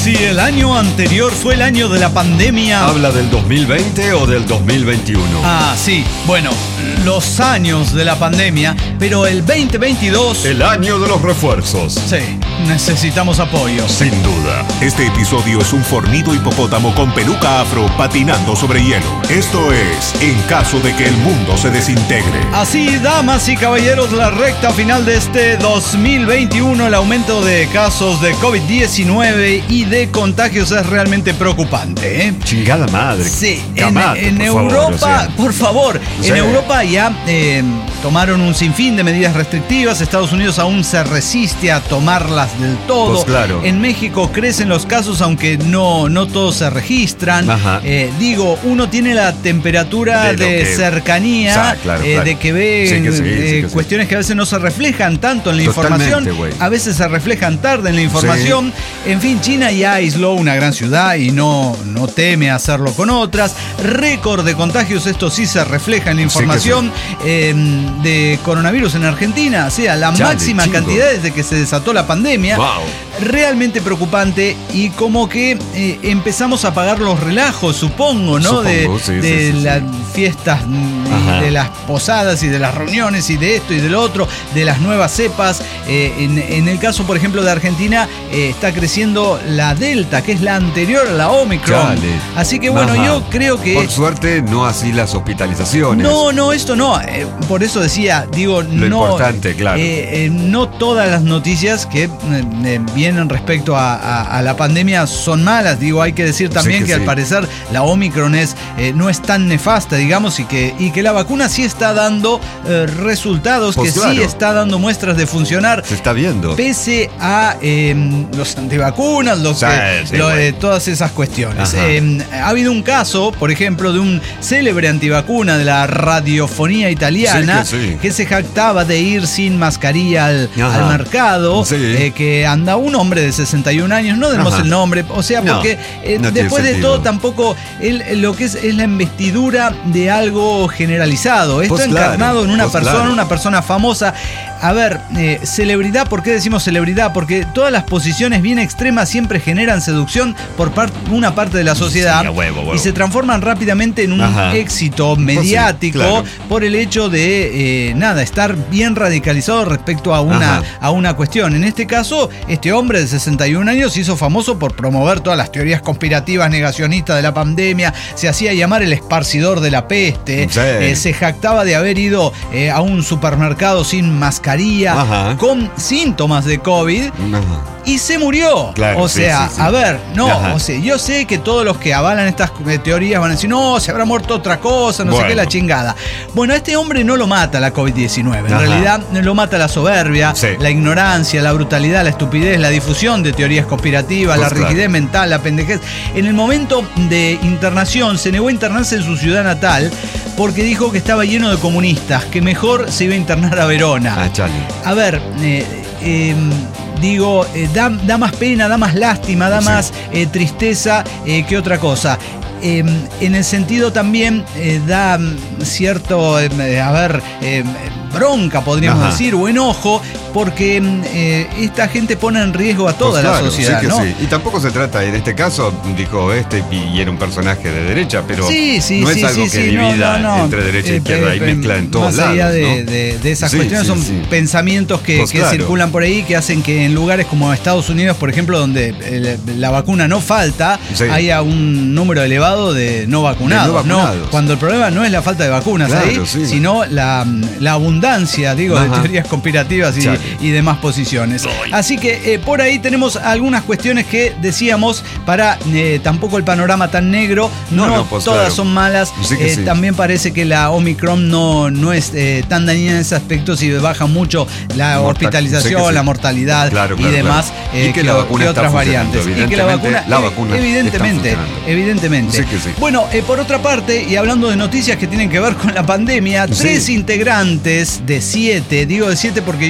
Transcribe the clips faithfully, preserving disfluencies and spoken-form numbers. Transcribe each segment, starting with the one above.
Si el año anterior fue el año de la pandemia... ¿Habla del dos mil veinte o del dos mil veintiuno? Ah, sí. Bueno, los años de la pandemia, pero el veinte veintidós... El año de los refuerzos. Sí, necesitamos apoyo. Sin duda. Este episodio es un fornido hipopótamo con peluca afro patinando sobre hielo. Esto es En caso de que el mundo se desintegre. Así, damas y caballeros, la recta final de este dos mil veintiuno, el aumento de casos de COVID diecinueve y de contagios es realmente preocupante, ¿eh? Chingada madre. Sí, Camate, en, en por Europa, favor, o sea. por favor, Sí. en Europa ya eh, tomaron un sinfín de medidas restrictivas. Estados Unidos aún se resiste a tomarlas del todo. Pues claro. En México crecen los casos, aunque no, no todos se registran. Ajá. Eh, digo, uno tiene la temperatura De de, lo que- cercanía, Sa- claro, eh, claro. de que ve Sí que sí, sí eh, que sí. cuestiones que a veces no se reflejan tanto en la Totalmente, información, güey. a veces se reflejan tarde en la información. En fin, China ya aisló una gran ciudad y no, no teme hacerlo con otras. Récord de contagios, esto sí se refleja en la Sí que información eh, de coronavirus en Argentina. O sea, la Chale, máxima chingo. cantidad desde que se desató la pandemia. Wow. Realmente preocupante, y como que eh, empezamos a pagar los relajos, supongo, ¿no? Supongo, de sí, de sí, sí, las sí. fiestas, y Ajá. de las posadas y de las reuniones y de esto y de lo otro, de las nuevas cepas. Eh, en, en el caso, por ejemplo, de Argentina, eh, está creciendo la Delta, que es la anterior a la Omicron. Chale. Así que bueno, Ajá. yo creo que... Por suerte, no así las hospitalizaciones. No, no, esto no. Eh, por eso decía, digo, Lo no. importante, claro. eh, eh, no todas las noticias que eh, eh, vienen respecto a, a- a la pandemia son malas. Digo, hay que decir también Sí que, que al sí. parecer la Omicron es, eh, no es tan nefasta, digamos, y que, y que la vacuna sí está dando eh, resultados, Pues que claro. sí está dando muestras de funcionar. Se está viendo. Pese a eh, los antivacunas, los Sí, que- sí, lo- güey. eh, todas esas cuestiones. Ajá. Eh, ha habido un caso, por ejemplo, de un célebre antivacuna de la radiofonía italiana Sí, que sí. que se jactaba de ir sin mascarilla al, Ajá. al mercado, Sí. eh, que anda un hombre de sesenta y un años, no demos Ajá. el nombre, o sea, No, porque eh, no tiene después de sentido. todo tampoco él, lo que es, es la investidura de algo generalizado. Esto Pues encarnado claro, en una pues persona, claro. una persona famosa. A ver, eh, celebridad, ¿por qué decimos celebridad? Porque todas las posiciones bien extremas siempre generan seducción por parte una parte de la sociedad, Sí, a huevo, huevo. y se transforman rápidamente en un Ajá. éxito mediático, Pues sí, claro. por el hecho de, eh, nada, estar bien radicalizado respecto a una, Ajá. a una cuestión. En este caso, este hombre de sesenta y un años se hizo famoso por promover todas las teorías conspirativas negacionistas de la pandemia, se hacía llamar el esparcidor de la peste, Sí. eh, se jactaba de haber ido eh, a un supermercado sin mascarilla, Ajá. con síntomas de COVID, Ajá. y se murió. Claro, o sí, sea, sí, sí. a ver, no, Ajá. o sea, yo sé que todos los que avalan estas eh, teorías van a decir, no, se habrá muerto otra cosa, no sé Bueno. qué, la chingada. Bueno, a este hombre no lo mata la COVID diecinueve, en Ajá. realidad lo mata la soberbia, Sí. la ignorancia, la brutalidad, la estupidez, la difusión de teorías conspirativas, Pues la claro. rigidez mental, la pendejez. En el momento de internación, se negó a internarse en su ciudad natal porque dijo que estaba lleno de comunistas, que mejor se iba a internar a Verona. Ah, chale. A ver, eh, eh, digo, eh, da, da más pena, da más lástima, da Sí. más eh, tristeza eh, que otra cosa. Eh, en el sentido también eh, da mm, cierto, eh, a ver, eh, bronca, podríamos Ajá. decir, o enojo, porque mm, eh, esta gente pone en riesgo a toda Pues la claro, sociedad, sí que ¿no? sí. Y tampoco se trata, en este caso, dijo este y era un personaje de derecha, pero Sí, sí, no sí, es algo sí, que sí, no, divida no, no. entre derecha e Eh, izquierda y eh, mezcla en todos más lados. allá de, ¿no? de- de esas Sí, cuestiones, sí, son sí. pensamientos que, Pues que claro. circulan por ahí, que hacen que en lugares como Estados Unidos, por ejemplo, donde eh, la vacuna no falta, Sí. haya un número elevado de no vacunados. De no ¿no? vacunados. Cuando el problema no es la falta de vacunas Claro, ahí, sí. sino la, la abundancia, digo, de Ajá. teorías conspirativas y, Chale. y demás posiciones. Así que eh, por ahí tenemos algunas cuestiones que decíamos para eh, tampoco el panorama tan negro. No, No, no, pues todas claro. son malas. Sí que Eh, sí. También parece que la Omicron no, no es eh, tan dañina en ese aspecto, si baja mucho la Mortal- hospitalización, sí que sí. la mortalidad Claro, y claro, demás, claro. eh, Y que la vacuna que está otras funcionando, variantes. Y que la evidentemente, vacuna, la eh, vacuna está evidentemente, funcionando. evidentemente. Sí que sí. Bueno, eh, por otra parte, y hablando de noticias que tienen que ver con la pandemia, Sí. tres integrantes de siete, digo de siete porque yo ni sabía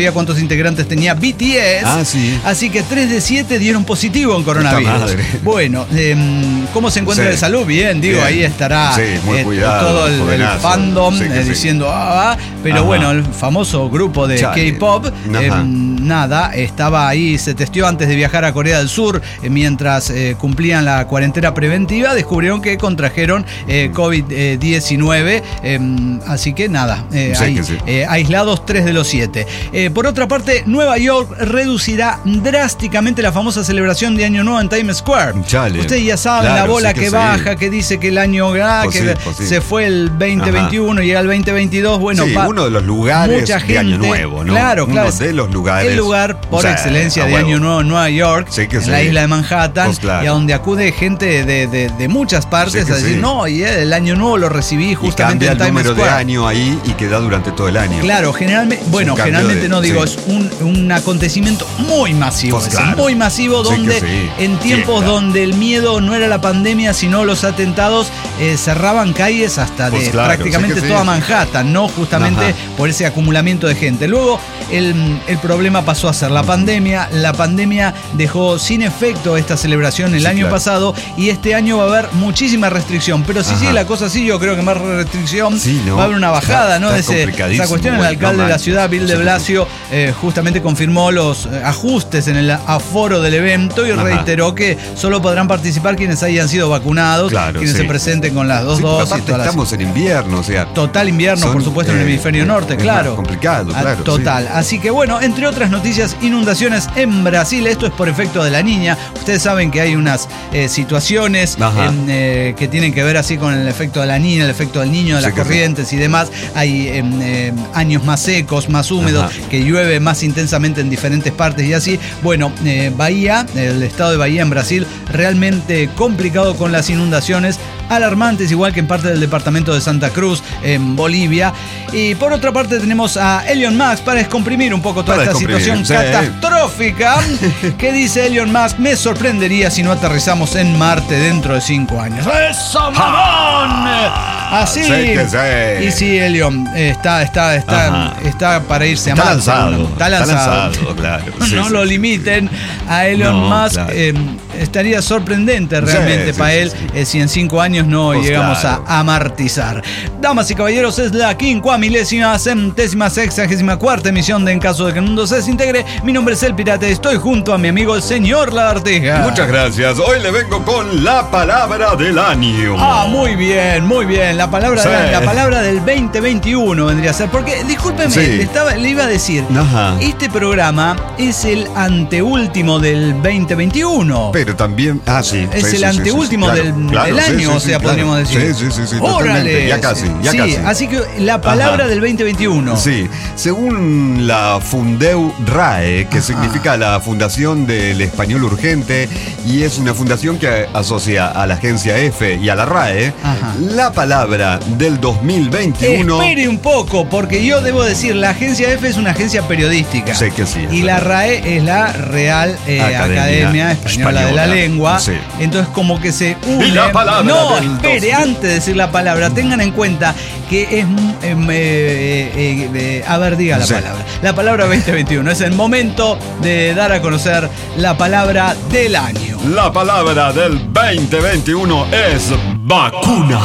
sabía cuántos integrantes tenía B T S. Ah, sí. Así que tres de siete dieron positivo en coronavirus. Madre. Bueno, eh, ¿cómo se encuentra Sí. de salud? Bien, digo, Bien. ahí estará Sí, muy eh, cuidado, todo el, el jovenazo. fandom Sí que eh, sí. diciendo, ah, ah, pero Ajá. bueno, el famoso grupo de Chale. K-pop, eh, Ajá. nada, estaba ahí, se testeó antes de viajar a Corea del Sur, eh, mientras eh, cumplían la cuarentena preventiva, descubrieron que contrajeron eh, COVID diecinueve, eh, así que nada, eh, Sí ahí, que sí. eh, aislados tres de los siete. Eh, por otra parte, Nueva York reducirá drásticamente la famosa celebración de Año Nuevo en Times Square. Chale. Ustedes ya saben, Claro, la bola sí que que sí. baja, que dice que el año ah, Pues que sí, pues sí. se fue el veinte veintiuno, llega el veinte veintidós, bueno, sí, va- uno de los lugares mucha de Año gente, Nuevo, ¿no? claro, Uno claro, de los lugares. el lugar por o sea, excelencia a de huevo. Año Nuevo en Nueva York, Sí que en sí. la isla de Manhattan, Pues claro. y a donde acude gente de, de- de muchas partes Sí que a decir, sí. no, y el Año Nuevo lo recibí Y justamente cambia en el Times número de Square. año ahí y queda durante todo el año. Claro, generalmente, bueno, un cambio generalmente de- no digo, sí. es un, un acontecimiento muy masivo, Pues ese, claro. muy masivo Sí que donde sí. en tiempos Fiesta. donde el miedo no era la pandemia, sino los atentados, eh, cerraban calles hasta Pues de claro, prácticamente sí que sí. toda Manhattan, ¿no? Justamente Ajá. por ese acumulamiento de gente. Luego el, el problema pasó a ser la pandemia. La pandemia dejó sin efecto esta celebración el Sí, año claro. pasado y este año va a haber muchísima restricción. Pero si Ajá. sigue la cosa así, yo creo que más restricción Sí, ¿no? va a haber una bajada, Está- ¿no? está De ese- complicadísimo, esa cuestión, el güey, alcalde no de la manches. ciudad, Bill de Sí, sí, sí. Blasio, eh, justamente confirmó los eh, ajustes en el aforo del evento y Ajá. reiteró que solo podrán participar quienes hayan sido vacunados, Claro, quienes sí. se presenten con las dos Sí, porque dosis. aparte todas las- estamos en invierno, o sea. Total invierno, son, por supuesto, en el eh, hemisferio norte, es claro. más complicado, Ah, claro. Total. Así que bueno, entre otras noticias, inundaciones en Brasil. Esto es por efecto de la niña. Ustedes saben que hay unas eh, situaciones Ajá. en, eh, que tienen que ver así con el efecto de la niña, el efecto del niño, de Sí las que sí. corrientes y demás. Hay em, em, años más secos, más húmedos, Ajá. que llueve más intensamente en diferentes partes y así. Bueno, eh, Bahía, el estado de Bahía en Brasil, realmente complicado con las inundaciones, alarmantes, igual que en parte del departamento de Santa Cruz, en Bolivia. Y por otra parte tenemos a Elon Musk para descomprimir un poco toda Para esta situación descomprimir, sí. catastrófica. ¿Qué dice Elon Musk? Me sorprendería si no aterrizamos en Marte dentro de cinco años. ¡Eso, mamón! Así. Sí que sí. Y sí, Elon eh, está, está, está, Ajá. está para irse Está a Marte. lanzado. Está lanzado. claro. No Sí, lo sí, limiten a Elon No, Musk. claro. eh, estaría sorprendente realmente sí, para sí, él sí. eh, si en cinco años no Pues llegamos claro. a amartizar. Damas y caballeros, es la quincuamilésima, centésima, sexagésima cuarta emisión de En Caso de que el Mundo se desintegre. Mi nombre es El Pirata y estoy junto a mi amigo el señor Lagartija. Muchas gracias. Hoy le vengo con la palabra del año. Ah, muy bien, muy bien. La palabra, Sí. de- la palabra del veinte veintiuno vendría a ser. Porque, discúlpeme, Sí. le, estaba, le iba a decir, Ajá. este programa es el anteúltimo del veinte veintiuno. Pero también. Ah, sí. Es sí, el sí, sí, anteúltimo sí, del, claro, claro, del sí, año, sí, o sí, sea, claro. podríamos decir. Sí, sí, sí, sí. ¡Órale! Totalmente. Ya casi, ya Sí, casi. así que la palabra Ajá. del veinte veintiuno. Sí, según la Fundeu RAE, que Ajá. significa la Fundación del Español Urgente, y es una fundación que asocia a la agencia F y a la RAE, Ajá. la palabra del dos mil veintiuno... Espere un poco, porque yo debo decir, la agencia F es una agencia periodística. Sé que sí, es Y la verdad. RAE es la Real eh, Academia Academia, Española, de la Española. Lengua. Sí. Entonces, como que se une. Y la palabra no, del espere, dos- antes de decir la palabra, tengan en cuenta que es. mm, em, eh, eh, eh, a ver, diga la Sí. palabra. La palabra veinte veintiuno. Es el momento de dar a conocer la palabra del año. La palabra del veinte veintiuno es vacuna.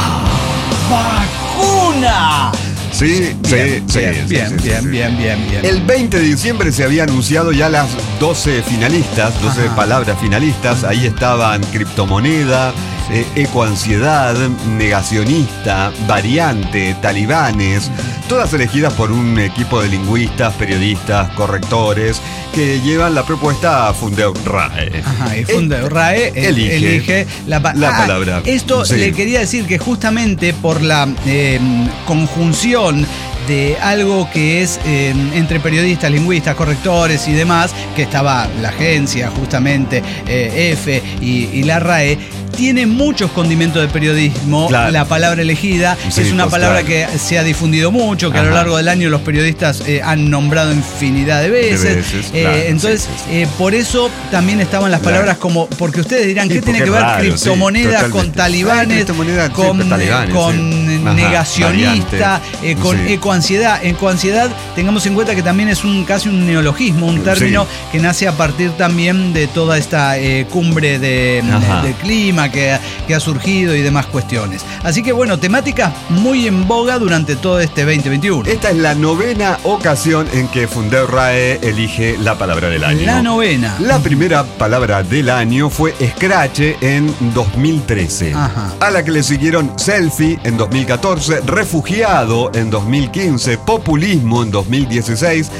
¡Vacuna! Sí, Bien, sí, bien, sí, bien, sí, sí, bien, sí. bien, bien, bien. El veinte de diciembre se había anunciado ya las doce finalistas, doce Ajá. palabras finalistas. Ahí estaban criptomoneda, eh, ecoansiedad, negacionista, variante, talibanes, todas elegidas por un equipo de lingüistas, periodistas, correctores, que llevan la propuesta a Fundeu RAE. Ajá, y Fundeu RAE eh, elige elige, la, pa- la Ah, palabra. Esto Sí. le quería decir que justamente por la eh, conjunción de algo que es eh, entre periodistas, lingüistas, correctores y demás, que estaba la agencia justamente eh, F y, y la RAE, tiene muchos condimentos de periodismo, claro. La palabra elegida, sí, es una pues, palabra claro. que se ha difundido mucho, que Ajá. a lo largo del año los periodistas eh, han nombrado infinidad de veces. De veces eh, claro, entonces, sí, sí, sí. Eh, por eso también estaban las palabras claro. como, porque ustedes dirán, ¿qué sí, tiene que ver raro, criptomonedas sí, con talibanes, Ay, con, talibanes, con sí. negacionista, eh, con sí. ecoansiedad? Ecoansiedad, tengamos en cuenta que también es un casi un neologismo, un término sí. que nace a partir también de toda esta eh, cumbre de, de, de clima que, que ha surgido y demás cuestiones. Así que bueno, temática muy en boga durante todo este veinte veintiuno. Esta es la novena ocasión en que Fundeo RAE elige la palabra del año. La novena. La primera palabra del año fue escrache en dos mil trece. Ajá. A la que le siguieron selfie en dos mil catorce, refugiado en dos mil quince, populismo en dos mil dieciséis,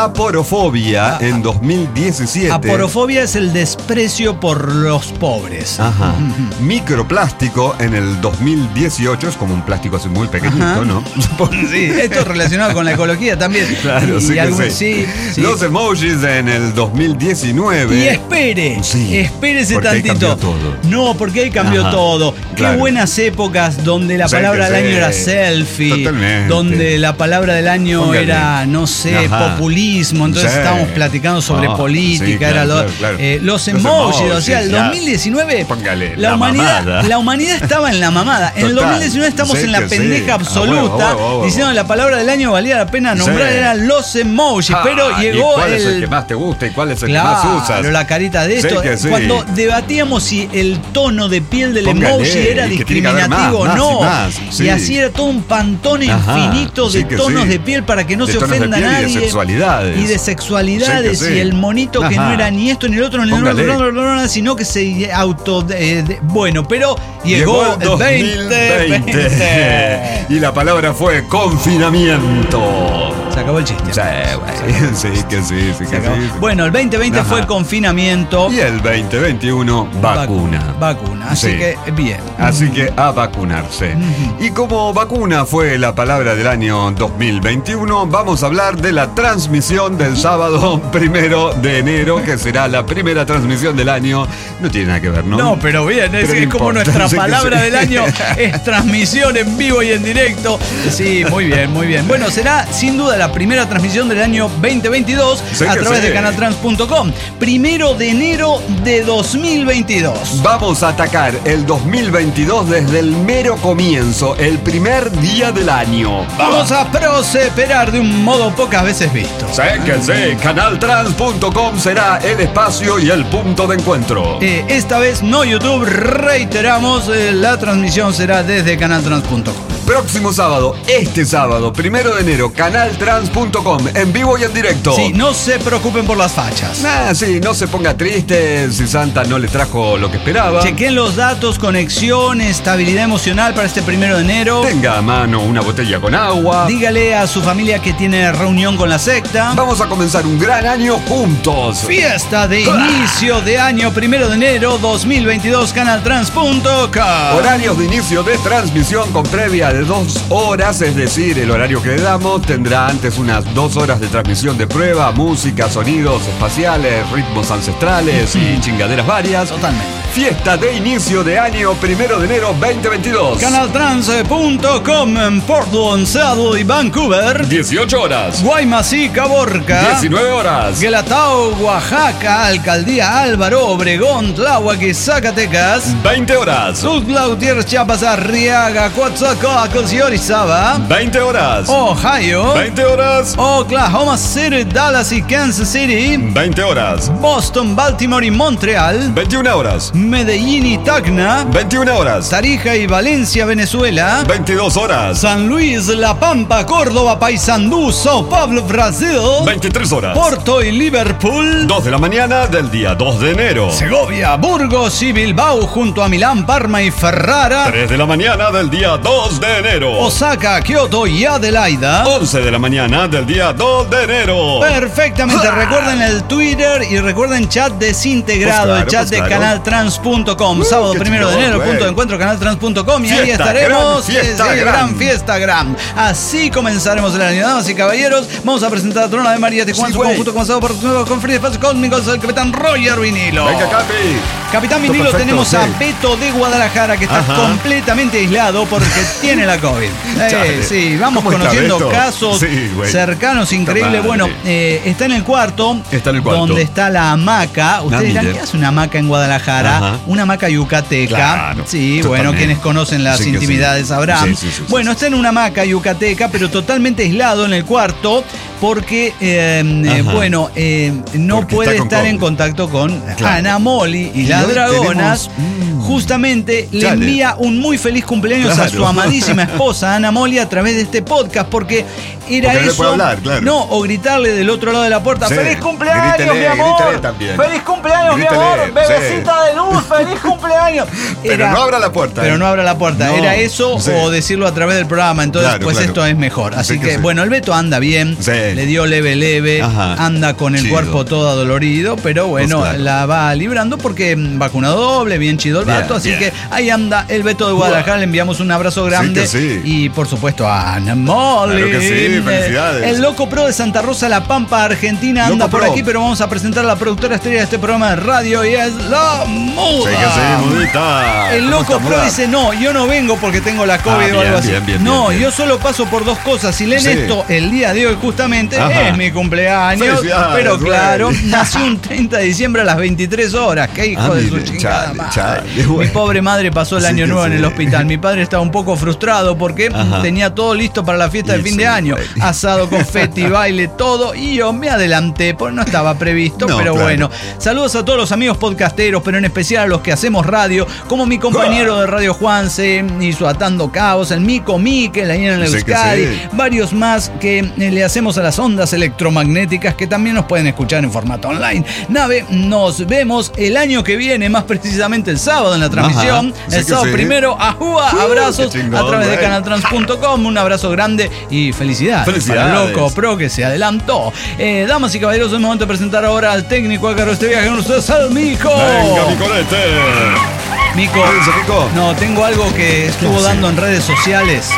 aporofobia ah, en dos mil diecisiete. Aporofobia es el desprecio por los pobres. Ajá. Microplástico en el dos mil dieciocho, es como un plástico así muy pequeñito, Ajá. ¿no? Sí, esto es relacionado con la ecología también. Claro, y, sí, y que algún, sí. Sí, sí. Los emojis en el dos mil diecinueve. Y espere, sí, espérese porque tantito. Ahí cambió todo. No, porque ahí cambió Ajá, todo. claro. Qué buenas épocas donde la sí, palabra del sí. año era selfie. Totalmente. Donde la palabra del año Póngale. era, no sé, Ajá. populismo. Entonces sí. estábamos platicando sobre oh, política. Sí, claro, era lo, claro, claro. Eh, los, los emojis, emojis. O sea, el dos mil diecinueve, Póngale, la, la, humanidad, mamada. la humanidad estaba en la mamada. En Total. el dos mil diecinueve estamos sí, en la pendeja sí. absoluta, ah, bueno, bueno, diciendo que la palabra del año valía la pena nombrar, sí. eran los emojis. Ah, pero llegó ¿y cuál el... es el que más te gusta y cuál es el claro, que más usas? Pero la carita de esto. Sí sí. Cuando debatíamos si el tono de piel del Póngale, emoji era discriminativo o no. Más, sí. Y así era todo un pantone Ajá, infinito de sí tonos sí. de piel para que no de se ofenda a nadie. Y de sexualidades. Y de sexualidades. Sí sí. Y el monito Ajá. que no era ni esto ni el otro, ni el otro, sino que se auto. Eh, de, bueno, pero llegó, llegó el veinte veinte. Y la palabra fue confinamiento. Se acabó el chiste. Sí, bueno, sí que sí, sí que sí. Bueno, el veinte veinte Ajá. fue confinamiento. Y el veinte veintiuno, vacuna. Vacuna, así sí. que bien. Así que a vacunarse. Uh-huh. Y como vacuna fue la palabra del año dos mil veintiuno, vamos a hablar de la transmisión del sábado primero de enero, que será la primera transmisión del año. No tiene nada que ver, ¿no? No, pero bien, es, pero es como nuestra palabra del año es transmisión en vivo y en directo. Sí, muy bien, muy bien. Bueno, será sin duda la primera transmisión del año veinte veintidós sí a través sí. de canal trans punto com. Primero de enero de dos mil veintidós. Vamos a atacar el dos mil veintidós desde el mero comienzo, el primer día del año. Vamos a prosperar de un modo pocas veces visto. Sí que sí, canal trans punto com será el espacio y el punto de encuentro. Eh, esta vez no YouTube, reiteramos, eh, la transmisión será desde canal trans punto com. Próximo sábado, este sábado, primero de enero, canal trans punto com, en vivo y en directo. Sí, no se preocupen por las fachas. Ah, sí, no se ponga triste si Santa no le trajo lo que esperaba. Chequen los datos, conexión, estabilidad emocional para este primero de enero. Tenga a mano una botella con agua. Dígale a su familia que tiene reunión con la secta. Vamos a comenzar un gran año juntos. Fiesta de inicio de año, primero de enero dos mil veintidós, canal trans punto com. Horarios de inicio de transmisión con previa de dos horas, es decir, el horario que le damos tendrá antes unas dos horas de transmisión de prueba, música, sonidos espaciales, ritmos ancestrales y chingaderas varias. Totalmente. Fiesta de inicio de año, primero de enero veinte veintidós. canal trans punto com en Portland, Seattle y Vancouver. dieciocho horas. Guaymas y Caborca. diecinueve horas. Guelatao, Oaxaca, Alcaldía Álvaro Obregón, Tláhuac y Zacatecas. veinte horas. Tuxtla Gutiérrez, Chiapas, Arriaga, Coatzacoalcos y Orizaba. veinte horas. Ohio. veinte horas. Oklahoma City, Dallas y Kansas City. veinte horas. Boston, Baltimore y Montreal. veintiuna horas. Medellín y Tacna. veintiuna horas. Tarija y Valencia, Venezuela. veintidós horas. San Luis, La Pampa, Córdoba, Paysandú, Sao Paulo, Brasil. veintitrés horas. Porto y Liverpool. dos de la mañana del día dos de enero. Segovia, Burgos y Bilbao junto a Milán, Parma y Ferrara. tres de la mañana del día dos de enero. Osaka, Kioto y Adelaida. once de la mañana del día dos de enero. Perfectamente. Recuerden el Twitter y recuerden chat desintegrado, pues claro, el chat pues de claro. canal trans canaltrans punto com. Uh, Sábado primero de enero, punto de encuentro, canaltrans punto com. Y fiesta, ahí estaremos. Gran fiesta, sí, gran. gran fiesta, gran. Así comenzaremos el año. Damas y caballeros, vamos a presentar a Trona de María Tijuana, sí, su conjunto comenzado por con Free Espacio Cósmicos, el capitán Roger Vinilo. Venga, Capi. Capitán Vinilo, Perfecto, tenemos sí. a Beto de Guadalajara, que está Ajá. completamente aislado porque tiene la COVID. Eh, sí, vamos ¿Cómo está conociendo Beto? casos Sí, güey. cercanos, increíbles. Madre. Bueno, eh, está en el cuarto, Está en el cuarto. donde está la hamaca. Ustedes Ah, dirán, mire. ¿qué hace una hamaca en Guadalajara? Ajá. Una hamaca yucateca. Claro, sí, totalmente. bueno, quienes conocen las Sí que intimidades sí. sabrán. Sí, sí, sí, bueno, sí, está en una hamaca yucateca, pero totalmente aislado en el cuarto porque, eh, eh, Ajá. bueno, eh, no Porque puede está con estar en COVID. contacto con Claro. Ana Moli y, Y las hoy dragonas. tenemos- mm. Justamente le Chale. envía un muy feliz cumpleaños a Claro. su amadísima esposa Ana Moli a través de este podcast, porque era Porque no le eso. puede hablar, claro. No, o gritarle del otro lado de la puerta, Sí. ¡feliz cumpleaños, Grítele, mi amor! grítele también. ¡Feliz cumpleaños, Grítele, mi amor! sí. ¡Bebecita de luz! ¡Feliz cumpleaños! Pero no abra la puerta, Pero ¿eh? no abra la puerta. No, Era eso sí. o decirlo a través del programa. Entonces, Claro, pues claro. esto es mejor. Así Sí que, que sí. bueno, el Beto anda bien. Sí. Le dio leve, leve. Ajá. Anda con el Chido. cuerpo todo adolorido. Pero bueno, Pues claro. la va librando porque mm, vacunado doble, bien chido el Bien, vato. Así bien. que ahí anda el Beto de Guadalajara. Le enviamos un abrazo grande. que sí. Y por supuesto a Ana Moli. Claro que sí, felicidades. El loco pro de Santa Rosa, La Pampa, Argentina, anda Loco por pro. aquí. Pero vamos a presentar a la productora estrella de este programa de radio y es la Muda. Sí que sí, mudita. El ¿Cómo loco está, pro Muda? dice, no, yo no vengo porque tengo la COVID Ah, o bien, algo así. bien, bien, no, bien, bien. yo solo paso por dos cosas. Si leen Sí. esto el día de hoy justamente, Ajá. es mi cumpleaños. Felicidades, Pero güey. claro, nací un treinta de diciembre a las veintitrés horas. Qué hijo Ah, de mire, su chingada chale, madre. chale, Mi güey. pobre madre pasó el Sí año que nuevo en sí. el hospital. Mi padre estaba un poco frustrado porque Ajá. tenía todo listo para la fiesta de Y fin sí, de año. güey. Asado, confeti, baile, todo. Y yo me adelanté, porque no estaba previsto, No, pero claro. bueno. Saludos a todos los amigos podcasteros, pero en especial a los que hacemos radio, como mi compañero de Radio Juanse, y su Atando Cabos, el Mico Miquel, ahí en el Sí que Euskadi, sí. varios más que eh, le hacemos a las ondas electromagnéticas que también nos pueden escuchar en formato online. Nave, nos vemos el año que viene, más precisamente el sábado en la transmisión. Ajá, sí el que sábado sí. primero, ajúa, Uh, abrazos qué chingón, a través de güey. canaltrans punto com. Un abrazo grande y felicidades, Felicidades. para el loco pro que se adelantó. Eh, damas y caballeros, es momento de presentar ahora al técnico a cargo de este viaje con ustedes, al Mico. Venga, mi colete. Mico, ¿Qué dice, Mico? no, tengo algo que estuvo hace? dando en redes sociales.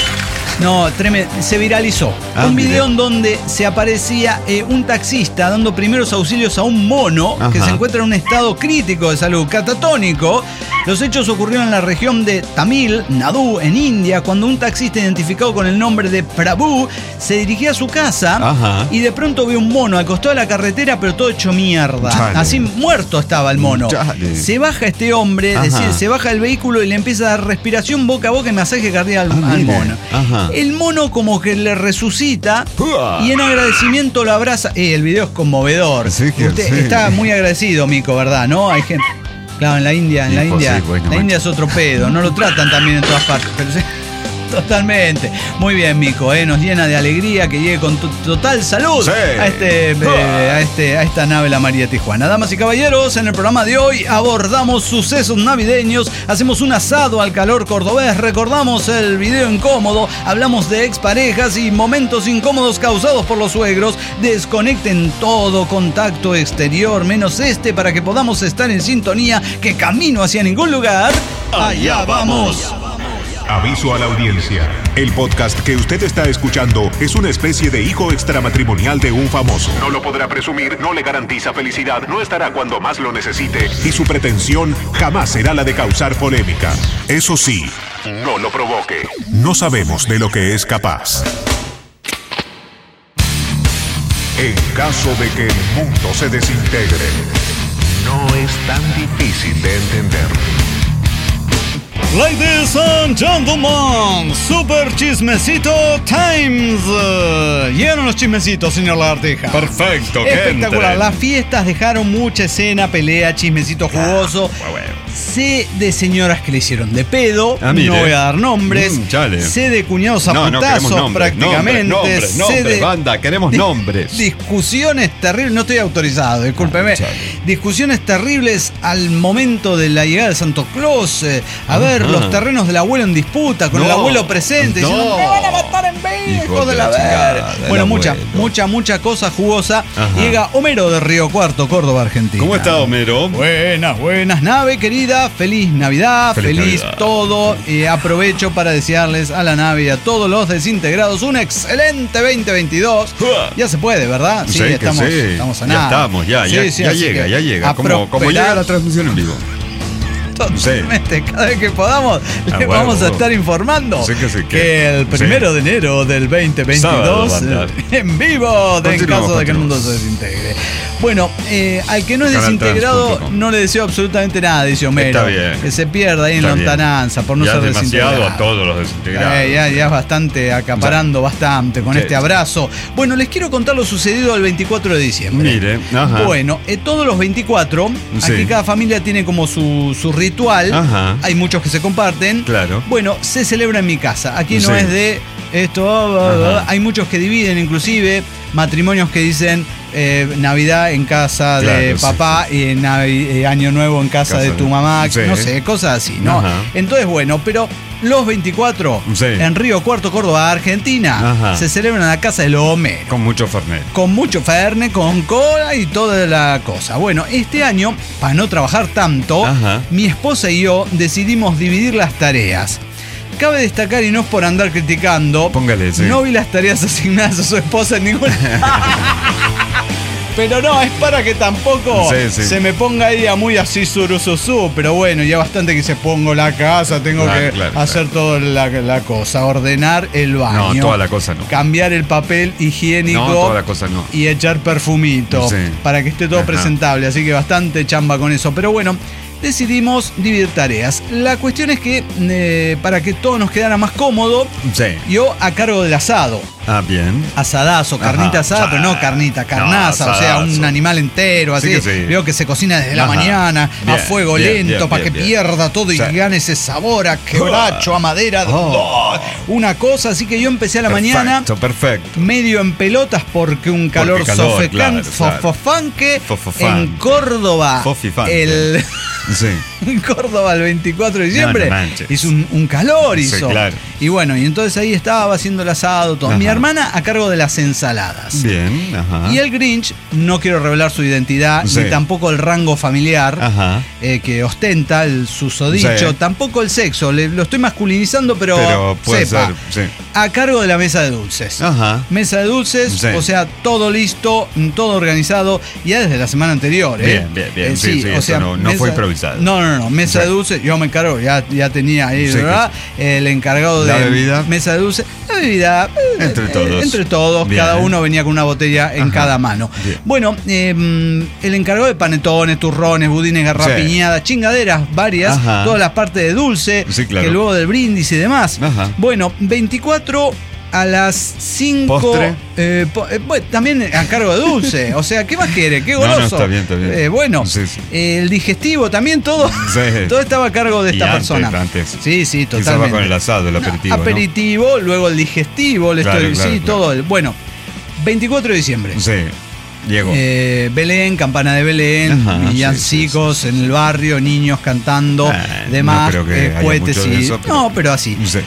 No, tremendo, se viralizó. Ah, un video mire. en donde se aparecía eh, un taxista dando primeros auxilios a un mono que Ajá. se encuentra en un estado crítico de salud, catatónico. Los hechos ocurrieron en la región de Tamil Nadu, en India, cuando un taxista identificado con el nombre de Prabhu se dirigía a su casa. Ajá. Y de pronto ve un mono al costado de la carretera, pero todo hecho mierda. Chale. Así muerto estaba el mono. Chale. Se baja este hombre, es Ajá. decir, se baja el vehículo y le empieza a dar respiración boca a boca y masaje cardíaco al, Ah, al mire. mono. Ajá. El mono como que le resucita Uah. y en agradecimiento lo abraza. Eh, el video es conmovedor. Sí que Usted sí. está muy agradecido, Mico, ¿verdad? ¿No? Hay gente. Claro, en la India, en la Hijo, India, sí, bueno, la macho. India es otro pedo, no lo tratan también en todas partes, pero sí, totalmente. Muy bien, Mico, ¿eh? Nos llena de alegría que llegue con to- total salud Sí. a, este, eh, a, este, a esta nave La María Tijuana. Damas y caballeros, en el programa de hoy abordamos sucesos navideños, hacemos un asado al calor cordobés, recordamos el video incómodo, hablamos de exparejas y momentos incómodos causados por los suegros. Desconecten todo contacto exterior, menos este, para que podamos estar en sintonía, que camino hacia ningún lugar. Allá vamos. Aviso a la audiencia. El podcast que usted está escuchando es una especie de hijo extramatrimonial de un famoso. No lo podrá presumir, no le garantiza felicidad, no estará cuando más lo necesite y su pretensión jamás será la de causar polémica. Eso sí, no lo provoque. No sabemos de lo que es capaz. En caso de que el mundo se desintegre, no es tan difícil de entender. Ladies and gentlemen, Super Chismecito Times. Uh, Llegaron los chismecitos, señor Lagartija. Perfecto, que Espectacular. entren. Las fiestas dejaron mucha escena, pelea, chismecito jugoso. Ah, bueno. Sé de señoras que le hicieron de pedo, Ah, mire. no voy a dar nombres. Mm, chale. Sé de cuñados a No, no, queremos putazos nombres, prácticamente. nombres, nombres, sé nombres, de banda, queremos di- nombres. Discusiones terribles, no estoy autorizado, discúlpeme. Ah, chale. Discusiones terribles al momento de la llegada de Santo Claus. eh, a Ajá. ver, los terrenos del abuelo en disputa, con No, el abuelo presente. no. Diciendo, me van a matar en vez, Hijo hijo de de la la chingada, verga. el Bueno, mucha, abuelo. mucha, mucha cosa jugosa. Ajá. Llega Homero de Río Cuarto, Córdoba, Argentina. ¿Cómo está, Homero? Buenas, buenas, nave querida. Feliz Navidad, feliz, Feliz Navidad. todo. Y aprovecho para desearles a la nave y a todos los desintegrados un excelente veinte veintidós. Uah. Ya se puede, ¿verdad? Sí, que estamos, sí. estamos a Ya nada. estamos, ya, ya, Sí, sí, ya así llega, que ya llega. a Como, como prosperar llega la transmisión en vivo. totalmente. Cada vez que podamos, Ah, les huevo, vamos a huevo. estar informando Sí que sí, que- que el primero sí. de enero del veinte Sábado veintidós, va a andar. eh, en vivo, de- en Continuamos, caso de que el mundo continuamos. se desintegre. Bueno, eh, al que no es Canal desintegrado, trans punto com. no le deseo absolutamente nada, dice Homero. Está bien. Que se pierda ahí en Está bien. lontananza por no Ya ser es demasiado desintegrado. a todos los desintegrados. Eh, ya, ya es bastante, acaparando bastante con Sí, este sí. abrazo. Bueno, les quiero contar lo sucedido el veinticuatro de diciembre. Mire, ajá. Bueno, eh, todos los veinticuatro, Sí. aquí cada familia tiene como su, su ritual. Ajá. Hay muchos que se comparten. Claro. Bueno, se celebra en mi casa. Aquí no Sí. es de esto. ah, ah, Ajá. Hay muchos que dividen, inclusive matrimonios que dicen eh, Navidad en casa de Claro, sí, papá y Navi- eh, Año Nuevo en casa, Casa de de- tu mamá. sí. No sé, cosas así, ¿no? Ajá. Entonces, bueno, pero los veinticuatro Sí. en Río Cuarto, Córdoba, Argentina, Ajá. se celebran en la casa de los Homero. Con mucho Fernet. Con mucho ferne, con cola y toda la cosa. Bueno, este año, para no trabajar tanto, Ajá. mi esposa y yo decidimos dividir las tareas. Cabe destacar, y no es por andar criticando, Póngale, sí. no vi las tareas asignadas a su esposa en ninguna. Pero no, es para que tampoco Sí, sí. se me ponga ahí a muy así surususú. Pero bueno, ya bastante que se pongo la casa, tengo Claro, que claro, hacer toda la, la cosa, ordenar el baño. No, toda la cosa no. Cambiar el papel higiénico. No, toda la cosa no. Y echar perfumito Sí. para que esté todo Ajá. presentable. Así que bastante chamba con eso. Pero bueno, decidimos dividir tareas. La cuestión es que eh, para que todo nos quedara más cómodo, Sí. yo a cargo del asado. Ah, bien. Asadazo, carnita Ajá. asada, pero no carnita, carnaza, No, o sea, un asadazo. animal entero, así. Sí que sí. Veo que se cocina desde la Ajá. mañana, a Bien, fuego bien, lento, bien, para que bien, bien. pierda todo y Sí. gane ese sabor a quebracho, a madera. Oh. Una cosa, así que yo empecé a la mañana Perfecto, perfecto. medio en pelotas porque un calor Porque calor, sofocante, claro, claro. fofofanque. Fofofante. En Córdoba, Fofifante. el Sí. en Córdoba el veinticuatro de diciembre No, no manches. hizo un, un calor, Sí, hizo. claro. Y bueno, y entonces ahí estaba haciendo el asado, todo. Mi Ajá. hermana a cargo de las ensaladas. Bien, ajá. Y el Grinch, no quiero revelar su identidad, Sí. ni tampoco el rango familiar Ajá. eh, que ostenta, el susodicho, Sí. tampoco el sexo. Le- lo estoy masculinizando, pero, Pero puede sepa. ser, sí. A cargo de la mesa de dulces. Ajá. Mesa de dulces, Sí. o sea, todo listo, todo organizado, ya desde la semana anterior. ¿eh? Bien, bien, bien. Eh, Sí, sí, o eso sea, no- no fue improvisado. No, no, no, mesa Sí. de dulces, yo me encargo, ya, ya tenía ahí, Sí, ¿verdad? El encargado ¿La de bebida? mesa de dulces. La bebida. eh, Entre eh, todos. Entre todos, Bien. cada uno venía con una botella en Ajá. cada mano. Bien. Bueno, eh, el encargado de panetones, turrones, budines, garrapiñadas, chingaderas varias, Ajá. todas las partes de dulce, Sí, claro. que luego del brindis y demás. Ajá. Bueno, veinticuatro a las cinco. ¿Postre? eh, po- eh, bueno, también a cargo de dulce. O sea, ¿qué más quiere? ¿Qué No, no, goloso? está bien, está bien. Eh, bueno, Sí, sí. eh, el digestivo también, todo. Sí. Todo estaba a cargo de Y esta antes, persona. antes. Sí, sí, Quizás totalmente. va con el asado, el aperitivo, ¿no? Aperitivo, luego el digestivo, le Claro, estoy- claro, sí, claro. todo. el- bueno, veinticuatro de diciembre. Sí. Llegó. Eh, Belén, campana de Belén, Ajá, villancicos sí, sí, sí. en el barrio, niños cantando, Ah, demás, no creo que eh, haya cohetes mucho de y. eso, pero- No, pero así. Sí.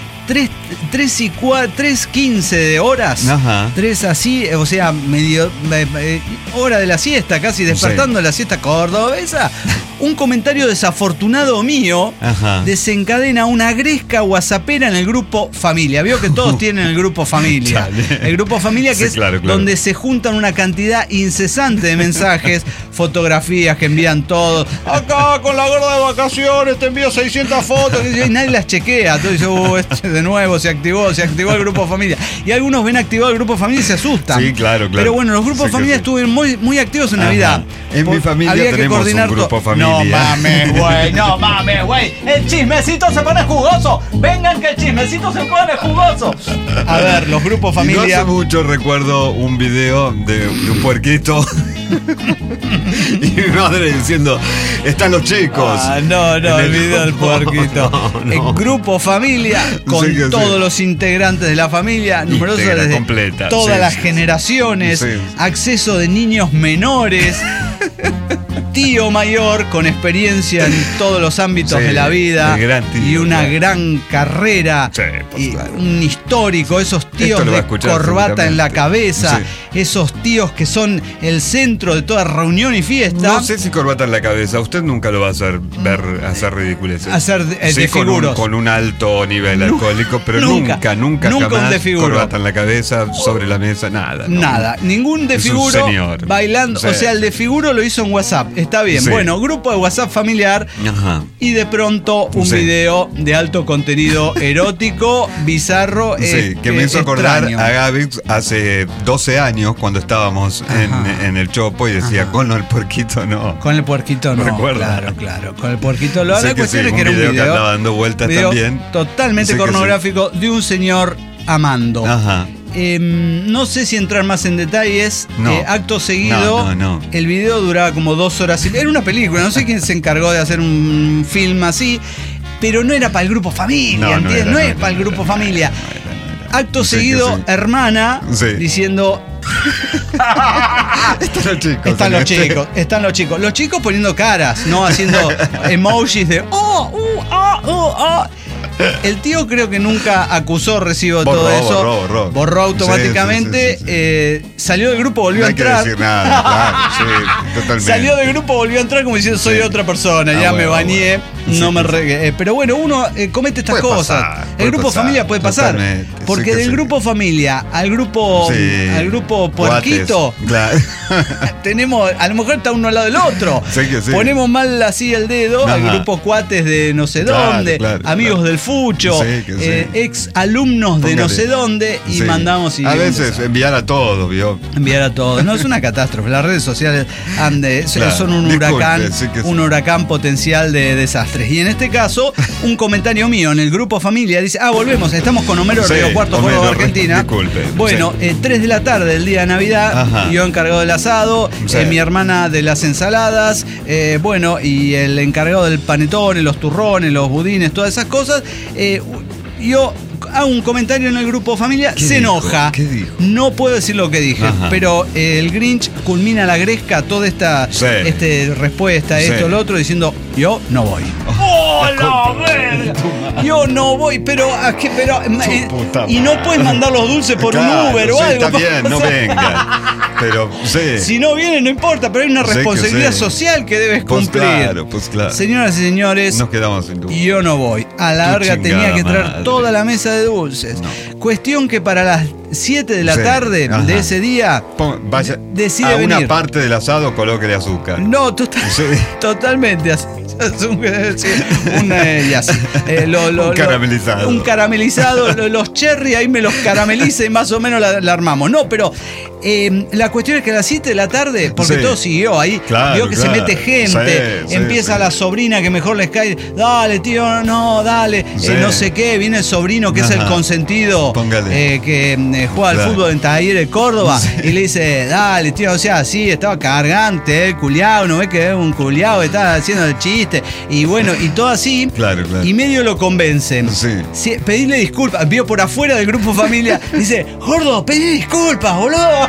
tres y cuatro, tres quince de horas. Ajá. tres así, o sea, medio. eh, eh, hora de la siesta, casi despertando de la siesta cordobesa. Un comentario desafortunado mío Ajá. desencadena una gresca whatsappera en el grupo Familia. Vio que todos tienen el grupo Familia. Chale. El grupo Familia que Sí, es claro, claro. donde se juntan una cantidad incesante de mensajes, fotografías que envían todos. Acá con la gorda de vacaciones te envío seiscientas fotos y nadie las chequea. Entonces dice, uh, este de nuevo se activó, se activó el grupo Familia. Y algunos ven activado el grupo Familia y se asustan. Sí, claro, claro. Pero bueno, los grupos Sí, Familia que sí. estuvieron muy, muy activos en Ajá. Navidad. En mi familia había que tenemos un coordinar grupo to- familia. No mames, güey, no mames, güey. El chismecito se pone jugoso. Vengan que el chismecito se pone jugoso. A ver, los grupos Y no Familia. hace mucho recuerdo un video de, de un puerquito Y mi madre diciendo, están los chicos. Ah, no, no, el, el video del puerquito. No, no. El grupo familia, con Sí, todos sí. los integrantes de la familia, numerosos Íntegra, desde completa, todas sí, las sí, generaciones, sí. acceso de niños menores. Tío mayor con experiencia en todos los ámbitos Sí, de la vida el gran tío, y una claro. gran carrera, Sí, pues, y claro. un histórico, esos tíos Esto lo va a de escuchar corbata en la seguramente. cabeza, esos tíos que son el centro de toda reunión y fiesta. No sé si corbata en la cabeza, usted nunca lo va a hacer ver hacer ridiculeces. Hacer de- eh, sí, con un, desfiguros. con un alto nivel Nunca, alcohólico, pero nunca, nunca, nunca, nunca un jamás desfiguro. corbata en la cabeza, sobre la mesa, nada. no. Nada, ningún Es un desfiguro señor. bailando. Sí, o sea, el sí. desfiguro lo hizo en WhatsApp. Está bien. Sí. Bueno, grupo de WhatsApp familiar. Ajá. Y de pronto un Sí. video de alto contenido erótico, bizarro. Sí, eh, que me hizo acordar extraño. a Gavix hace doce años cuando estábamos en, Ajá. en el Chopo y decía, Ajá. con el puerquito no. Con el puerquito no. ¿Recuerda? Claro, claro. Con el puerquito lo Sé La que cuestión sí, es un que era un video video. que andaba dando vueltas video también. Totalmente Sé que pornográfico de un señor amando. Ajá. Eh, no sé si entrar más en detalles. No. Eh, acto seguido, No, no, no. el video duraba como dos horas. y- Era una película, no sé quién se encargó de hacer un film así, pero no era para el grupo familia, No, no ¿entiendes? era, No, no es era, para el no grupo era, familia. no era, no era. Acto Sí que seguido, sí. hermana Sí. diciendo. Están los chicos. Están en los este- chicos, están los chicos. Los chicos poniendo caras, no haciendo emojis de oh, uh, ah, uh, ah. El tío creo que nunca acusó recibo de Borró, todo eso. borró, borró. automáticamente. Sí, sí, sí, sí, sí. eh, salió del grupo, volvió No a hay que entrar. decir nada, claro, sí, totalmente. Salió del grupo, volvió a entrar como diciendo soy Sí. otra persona, Ah, ya me bueno, bañé, bueno. no Sí, me sí. re- eh, pero bueno, uno eh, comete estas Puede cosas. pasar, el puede grupo pasar, familia puede pasar. totalmente, Porque sí que del sí. grupo familia al grupo Sí. al grupo puerquito Guates, claro. tenemos, a lo mejor está uno al lado del otro. Sí que sí. Ponemos mal así el dedo al Ajá. grupo cuates de no sé Claro, dónde, claro, amigos claro. del fucho, Sí que sí. eh, ex alumnos de no Póngale. sé dónde y Sí. mandamos y A veces enviar a todos, ¿vio? enviar a todos. No es una catástrofe. Las redes sociales han de- Claro. son un Disculpe, huracán, sí que sí. un huracán potencial de desastres. Y en este caso, un comentario mío en el grupo familia dice: ah, volvemos, estamos con Homero Sí, Río Cuarto, Homero, Córdoba, Argentina. disculpe, Bueno, sí. eh, tres de la tarde del día de Navidad, Ajá. yo encargado del asado, Sí. eh, mi hermana de las ensaladas, eh, bueno, y el encargado del panetón, los turrones, los budines, todas esas cosas. Eh, yo hago un comentario en el grupo familia, ¿Qué se dijo? enoja. ¿Qué dijo? No puedo decir lo que dije, Ajá. pero eh, el Grinch culmina la gresca toda esta Sí. este, respuesta, Sí. esto, lo otro, diciendo: yo no voy. ¡Oh, la verga! Yo no voy, pero, ¿a qué? pero eh, puta y no puedes mandar los dulces por Claro, un Uber o sí, algo. Está bien, no O sea, venga. Pero sí. Si no viene, no importa, pero hay una Sí que responsabilidad sí. social que debes Pues cumplir. claro, pues claro. Señoras y señores, Nos quedamos sin duda. y yo no voy. A la Tu larga tenía chingada que traer madre. toda la mesa de dulces. Cuestión que para las siete de la Sí, tarde ajá. de ese día Pon- vaya, decide a una venir. parte del asado colóquele azúcar. No, total- Sí. totalmente. así, es un, sí, un, eh, y así. Eh, lo- lo- Un lo- caramelizado. un caramelizado. lo- Los cherry ahí me los carameliza y más o menos la, la armamos. No, pero eh, la cuestión es que a las siete de la tarde, porque Sí. todo siguió ahí, Claro, vio que claro. se mete gente, Sí, sí, empieza sí. la sobrina que mejor les cae, dale tío, no, dale, Sí. eh, no sé qué, viene el sobrino que es el Ajá. consentido, Póngale. eh, que eh, juega al Claro. fútbol en Talleres de Córdoba, y le dice, dale tío, o sea, sí, estaba cargante, el culiao, no ves que es un culiao, estaba haciendo el chiste, y bueno, y todo así, Claro, claro. y medio lo convencen. Sí. Sí, pedirle disculpas, vio por afuera del grupo familia, dice, gordo, pedí disculpas, boludo.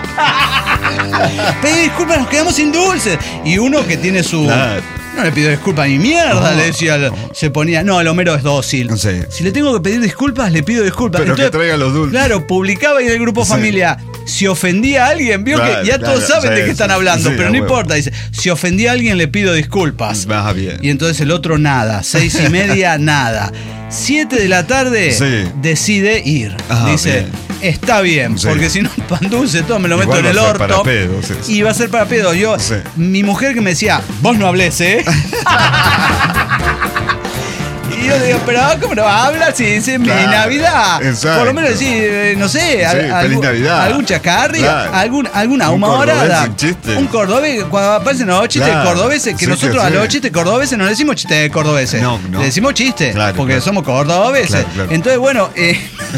Pedí disculpas, nos quedamos sin dulces. Y uno que tiene su... Claro. No le pido disculpas ni mierda, No, le decía, no. se ponía, no, el Homero es dócil. Sí. Si le tengo que pedir disculpas, le pido disculpas. Pero que traiga los dulces. Claro, publicaba ahí en el grupo Sí. familia, si ofendía a alguien, vio Claro, que ya claro, todos saben sí, de qué sí, están hablando, sí, pero a no huevo. importa, dice, si ofendía a alguien le pido disculpas. Baja bien. Y entonces el otro nada, seis y media, nada. Siete de la tarde Sí. decide ir. Ah, Dice, bien. está bien, Sí. porque si no, pan dulce, todo me lo Igual meto en el va a ser orto. para pedos eso. Y va a ser para pedo. Yo, Sí. mi mujer que me decía, vos no hables, ¿eh? Y yo le digo, pero ¿cómo no va a hablar si dice mi Claro, Navidad? exacto. Por lo menos decir, eh, no sé, al- feliz algún, Navidad. algún chacarri, Claro. algún, alguna Un humorada. cordobés, un chiste. Un cordobés, cuando aparecen los chistes Claro. cordobeses, que Sí, nosotros que a sí. los chistes cordobeses no le decimos chistes cordobeses. No, no. Le decimos chistes, Claro, porque claro. somos cordobeses. Claro, claro. Entonces, bueno, eh,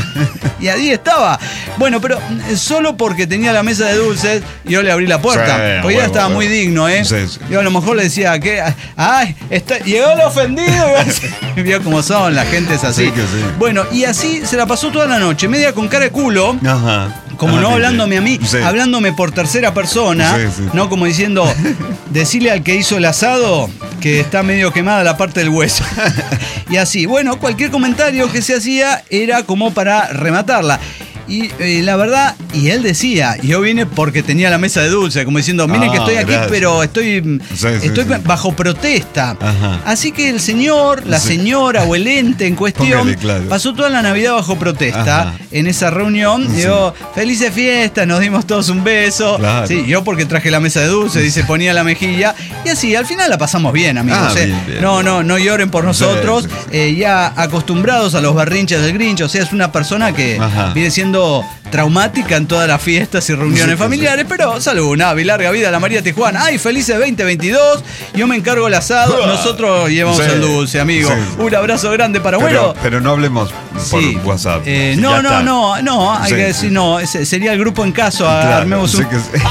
y ahí estaba. Bueno, pero eh, solo porque tenía la mesa de dulces, yo le abrí la puerta. Sí, porque ya huevo, estaba huevo. muy digno, ¿eh? Sí, sí. Yo a lo mejor le decía que, ay, está, llegó el ofendido. Vio cómo son, la gente es así. Sí que sí. Bueno, y así se la pasó toda la noche, media con cara de culo. Ajá. Como Ah, no sí, hablándome sí. a mí, Sí. hablándome por tercera persona, Sí, sí. no como diciendo, decirle al que hizo el asado que está medio quemada la parte del hueso. Y así, bueno, cualquier comentario que se hacía era como para rematarla. Y eh, la verdad, y él decía, yo vine porque tenía la mesa de dulce, como diciendo, miren Ah, que estoy aquí, gracias. pero estoy, Sí, sí, estoy sí. bajo protesta. Ajá. Así que el señor, la Sí. señora o el ente en cuestión Póngale, claro. pasó toda la Navidad bajo protesta. Ajá. En esa reunión, Sí. digo, felices fiestas, nos dimos todos un beso. Claro. Sí, yo porque traje la mesa de dulce y se ponía la mejilla. Y así, al final la pasamos bien, amigos. Ah, ¿eh? bien, bien. No, no, no lloren por nosotros. Sí, sí, Eh, ya acostumbrados a los berrinches del Grinch. O sea, es una persona que Ajá. viene siendo traumática en todas las fiestas y reuniones Sí, sí, familiares. Pero salud, Navi, larga vida a la María Tijuana. Ay, felices veinte veintidós. Yo me encargo el asado. Nosotros llevamos Sí. el dulce, amigo. Sí. Un abrazo grande para Pero, bueno. pero no hablemos por Sí. WhatsApp. Eh, Sí, no, ya no, está. no, no, hay Sí, que sí. decir, no, ese sería el grupo en caso, Claro, armemos sí un, que sí.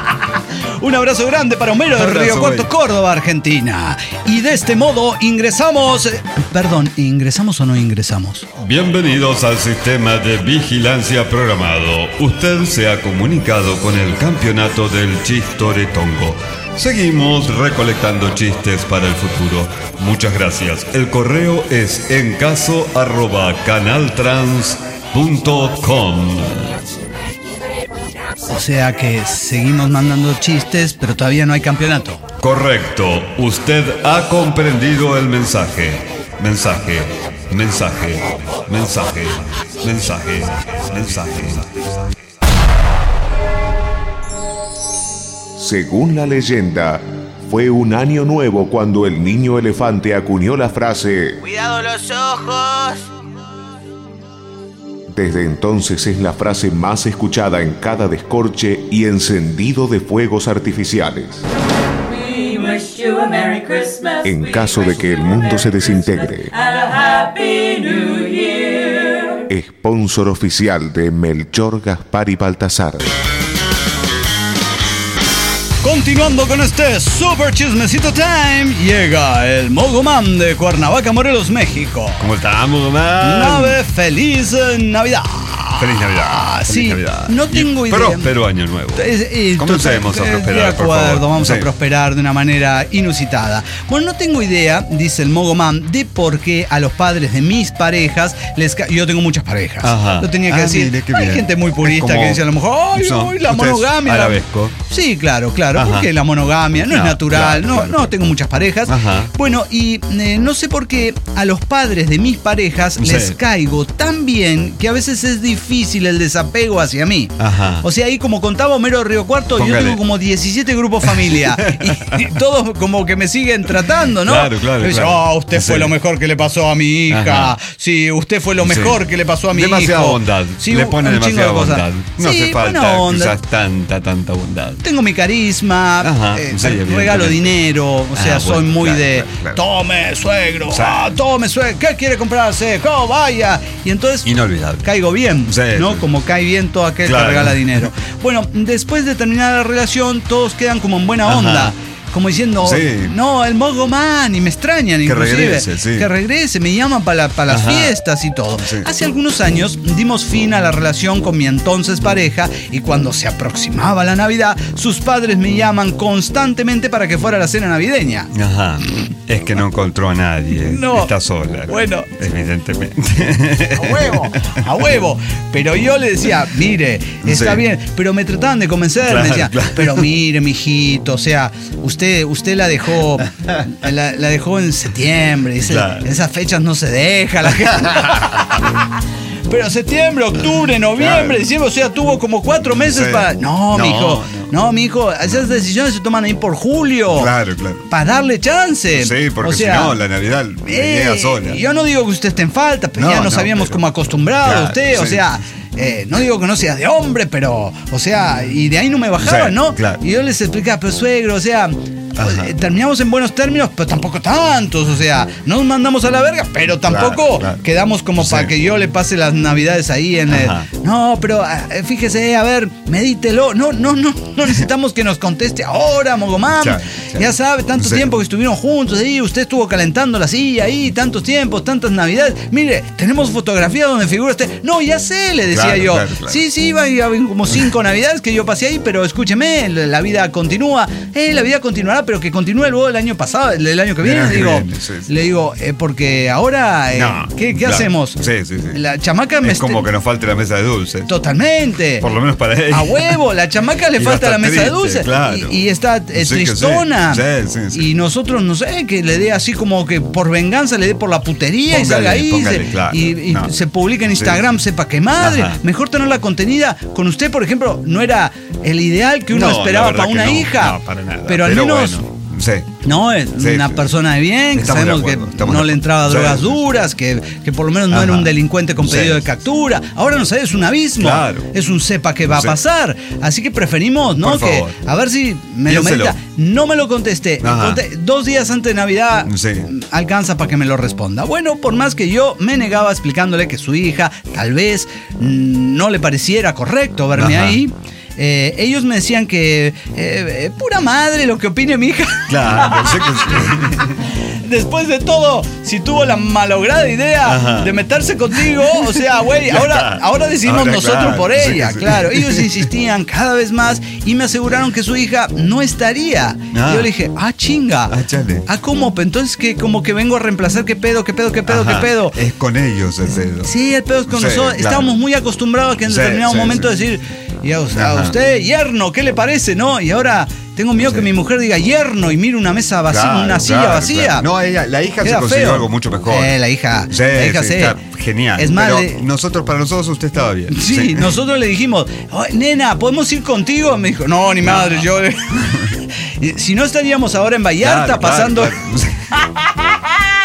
un abrazo grande para Homero de Abrazo, Río Cuarto, güey. Córdoba, Argentina. Y de este modo ingresamos, eh, perdón, ¿ingresamos o no ingresamos? Bienvenidos al sistema de vigilancia programado. Usted se ha comunicado con el campeonato del Chistoretongo. Seguimos recolectando chistes para el futuro. Muchas gracias. El correo es encaso arroba canaltrans punto com. O sea que seguimos mandando chistes, pero todavía no hay campeonato. Correcto. Usted ha comprendido el mensaje. Mensaje. Mensaje. Mensaje. Mensaje. Mensaje. Según la leyenda, fue un año nuevo cuando el niño elefante acuñó la frase ¡Cuidado los ojos! Desde entonces es la frase más escuchada en cada descorche y encendido de fuegos artificiales. We wish you a Merry Christmas. En caso de que el mundo se desintegre. And a Happy New Year. Sponsor oficial de Melchor, Gaspar y Baltasar. Continuando con este Super Chismecito Time, llega el Mogoman de Cuernavaca, Morelos, México. ¿Cómo estamos, man? Nave, feliz Navidad. Feliz Navidad. Ah, Feliz sí, Navidad. no tengo Y idea. Próspero año nuevo. Es- y Comencemos total- a eh, prosperar, De por acuerdo, favor. vamos a Sí. prosperar de una manera inusitada. Bueno, no tengo idea, dice el Mogoman, de por qué a los padres de mis parejas les ca- yo tengo muchas parejas. Ajá. Lo tenía que Ah, decir. mire, qué Hay bien. gente muy Es purista como- que dice a lo mejor, ay, Son- ay, la usted es monogamia. la-". arabesco. Sí, claro, claro. Ajá. Porque la monogamia no, es No, natural. claro, no, claro, no claro. tengo muchas parejas. Ajá. Bueno, y eh, no sé por qué a los padres de mis parejas Sí. les caigo tan bien que a veces es difícil el desapego hacia mí. Ajá. O sea, ahí como contaba Homero de Río Cuarto, yo Póngale. tengo como diecisiete grupos familia. y, y todos como que me siguen tratando, ¿no? Claro, claro, Me dice, claro. "Oh, usted fue Sí. lo mejor que le pasó a mi hija. Ajá. Sí, usted fue lo mejor Sí. que le pasó a mi Demasiada hijo. bondad. Sí, Le un- pone un chingo de demasiada cosas. bondad. No Sí, hace buena falta onda. quizás tanta, tanta bondad. Tengo mi carisma, Ajá, eh, sí, evidentemente. regalo dinero, o sea, Ah, soy bueno, muy claro, de claro, claro. tome, suegro, Sí. ah, tome, suegro, ¿qué quiere comprarse? ¿Cómo vaya? Y entonces Inolvidable. caigo bien, Sí, ¿no? sí. Como cae bien todo aquel Claro. que regala dinero. Bueno, después de terminar la relación, todos quedan como en buena Ajá. onda. Como diciendo, Sí. no, el Mogoman, y me extrañan Que inclusive. regrese, sí. Que regrese, me llaman para las Ajá. fiestas y todo. Sí. Hace algunos años dimos fin a la relación con mi entonces pareja y cuando se aproximaba la Navidad, sus padres me llaman constantemente para que fuera a la cena navideña. Ajá. Es que no encontró a nadie. No. Está sola. Bueno. Evidentemente. A huevo, a huevo. Pero yo le decía, mire, está Sí. bien, pero me trataban de convencer, Claro, me decían, claro. pero mire, mijito, o sea, usted, usted la dejó, la, la dejó en septiembre, ese- Claro. esas fechas no se deja la gente. Pero septiembre, octubre, noviembre, Claro. diciembre, o sea, tuvo como cuatro meses Sí. para. No, No, mijo, no. No, mi hijo, esas decisiones se toman ahí por julio. Claro, claro. Para darle chance. Sí, porque o sea, si no, la Navidad eh, llega sola. Yo no digo que usted esté en falta, pero No, ya nos no, habíamos pero- como acostumbrado Claro, a usted, o sí. sea... Eh, no digo que no sea de hombre, pero, o sea, y de ahí no me bajaba, Sí, ¿no? claro. Y yo les explicaba, pero suegro, o sea, Ajá. eh, terminamos en buenos términos, pero tampoco tantos, o sea, no nos mandamos a la verga, pero tampoco Claro, claro. quedamos como Sí. para que yo le pase las navidades ahí en el... Ajá. No, pero eh, fíjese, a ver, medítelo, no, no, no, no necesitamos que nos conteste ahora, Mogomam. Claro, claro. Ya sabe, tanto Sí. tiempo que estuvieron juntos ahí, usted estuvo calentando la silla ahí, tantos tiempos, tantas navidades. Mire, tenemos fotografía donde figura usted. No, ya sé, le decía Claro, yo. claro, claro. Sí, sí, iban iban como cinco navidades que yo pasé ahí, pero escúcheme, la vida continúa. Eh, la vida continuará, pero que continúe luego el año pasado, el del año que viene. El Le año digo, que viene, sí, sí. le digo eh, porque ahora, eh, No, ¿qué, qué claro. hacemos? Sí, sí, sí. La chamaca me Es como que nos falte la mesa de dulces. Totalmente. Por lo menos para ella. A huevo, la chamaca le Y va a falta la estar mesa de triste, dulce. claro. Y, y está eh, Sí que sí. tristona. Sí, sí, sí. Y nosotros, no sé, que le dé así como que por venganza le dé por la putería y Póngale, salga ahí. póngale, se- claro. y y No. se publica en Instagram, Sí. sepa qué madre. Ajá. Mejor tenerla contenida. Con usted, por ejemplo, no era el ideal que uno No, la esperaba verdad para que una no, hija. No, para nada. Pero al menos. bueno, sí. No, es Sí, una sí. persona de bien, que Estamos de sabemos acuerdo, que estamos no de le acuerdo. entraba Sí, drogas sí, sí. duras, que, que por lo menos no Ajá. era un delincuente con pedido Sí. de captura. Ahora no sé, es un abismo. Claro. Es un sepa que va Sí. a pasar. Así que preferimos, ¿no? Por Que favor. a ver si me lo Piénselo. medita. No me lo contesté. Ajá. Conté- Dos días antes de Navidad Sí. alcanza para que me lo responda. Bueno, por más que yo me negaba explicándole que su hija tal vez mm, no le pareciera correcto verme Ajá. ahí. Eh, ellos me decían que eh, eh, pura madre lo que opine mi hija. Claro, sé que sí. Después de todo, si tuvo la malograda idea Ajá. de meterse contigo, o sea, güey, Ya ahora, está. ahora decidimos Ahora, nosotros claro, por sí, ella, sí. claro. Ellos insistían cada vez más y me aseguraron que su hija no estaría. Ah. Y yo le dije, ah, chinga. Ah, chale. Ah, ¿cómo? Entonces, que como que vengo a reemplazar, ¿qué pedo, qué pedo, qué pedo, Ajá. qué pedo? Es con ellos el dedo. Sí, el pedo es con Sí, nosotros. claro. Estábamos muy acostumbrados a que en Sí, determinado sí, momento sí. decir, y a, usted, a Ajá. usted, yerno, ¿qué le parece? ¿No? Y ahora tengo miedo Sí. que mi mujer diga yerno y mire una mesa vacía, Claro, una silla claro, vacía. claro. No, ella, la hija Queda se consiguió feo. algo mucho mejor. Eh, la hija. Sí, la hija sí, sí. está genial. Es más, Pero le- nosotros, para nosotros usted estaba bien. Sí, nosotros le dijimos, "Oh, nena, ¿podemos ir contigo? Me dijo, no, ni madre, yo... Y si no estaríamos ahora en Vallarta Claro, pasando... claro, claro.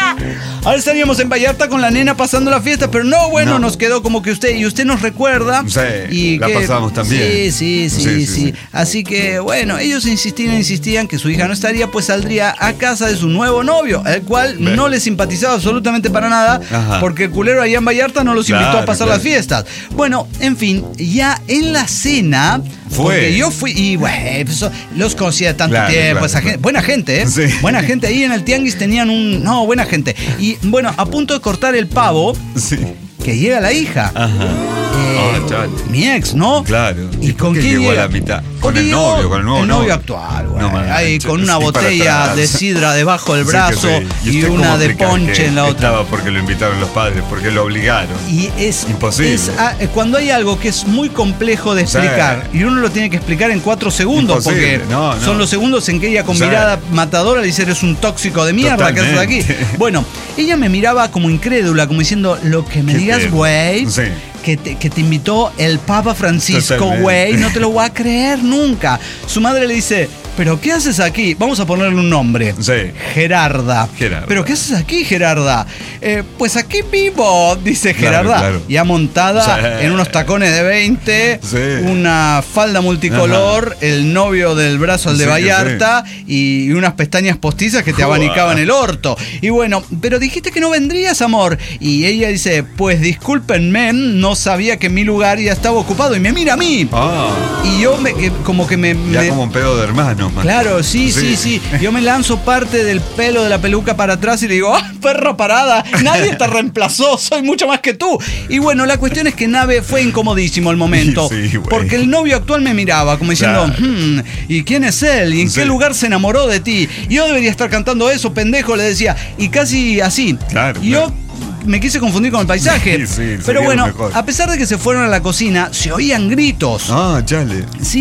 Ahora estaríamos en Vallarta con la nena pasando la fiesta, pero no, bueno, No. nos quedó como que usted, y usted nos recuerda. Sí, y la que, pasábamos también. Sí, sí, sí, Sí, sí, sí, sí. Así que, bueno, ellos insistían, insistían que su hija no estaría, pues saldría a casa de su nuevo novio, el cual Ve. no les simpatizaba absolutamente para nada, Ajá. porque el culero allá en Vallarta no los invitó Claro, a pasar claro. las fiestas. Bueno, en fin, ya en la cena... Fue. Porque yo fui y, güey, pues, los conocía de tanto Claro, tiempo, claro, esa claro. gente, buena gente, ¿eh? Sí. Buena gente. Ahí en el Tianguis tenían un... No, buena gente. Y, bueno, a punto de cortar el pavo, Sí. que llega la hija. Ajá. Eh, Ah, chale. mi ex, ¿no? Claro. ¿Y, por con qué quién llegó llega? a la mitad? Con Porque el llegó novio, con el nuevo el novio novio. actual, güey. No manches, Ahí con una sí, para botella atrás. de sidra debajo del Sí que brazo sí. y, usted una cómo de explica ponche que en la otra. Estaba porque lo invitaron los padres, porque lo obligaron. Y es, Imposible. es, ah, eh, cuando hay algo que es muy complejo de Sí. explicar y uno lo tiene que explicar en cuatro segundos, Imposible. porque No, no. son los segundos en que ella con Sí. mirada matadora le dice, eres un tóxico de mierda, ¿qué haces aquí? Totalmente. Bueno, ella me miraba como incrédula, como diciendo, lo que me Qué digas, feo. güey, Sí. que, te, que te invitó el Papa Francisco, Totalmente. güey, no te lo voy a creer nunca. Su madre le dice, ¿pero qué haces aquí? Vamos a ponerle un nombre. Sí. Gerarda. Gerarda. ¿Pero qué haces aquí, Gerarda? "Eh, pues aquí vivo", dice Claro, Gerarda. claro. Ya montada Sí. en unos tacones de veinte, Sí. una falda multicolor, el novio del brazo al de Sí que Vallarta y unas pestañas postizas que te Joder. abanicaban el orto. Y bueno, pero dijiste que no vendrías, amor. Y ella dice, pues discúlpenme, no sabía que mi lugar ya estaba ocupado. Y me mira a mí. Ah, Y yo me, que- como que me... ya me- como un pedo de hermanos, man. Claro, sí, sí, sí, Yo me lanzo parte del pelo de la peluca para atrás y le digo, ¡ah, perro parada! Nadie te reemplazó, soy mucho más que tú. Y bueno, la cuestión es que Nave fue incomodísimo el momento. Sí, güey. Porque el novio actual me miraba como diciendo, Claro. "Hmm, ¿y quién es él? ¿Y en Sí. qué lugar se enamoró de ti? Y yo debería estar cantando eso, pendejo, le decía. Y casi así. Claro, Y yo claro. me quise confundir con el paisaje. Sí, sí, Pero sería bueno, lo mejor. a pesar de que se fueron a la cocina, se oían gritos. Ah, chale. Sí,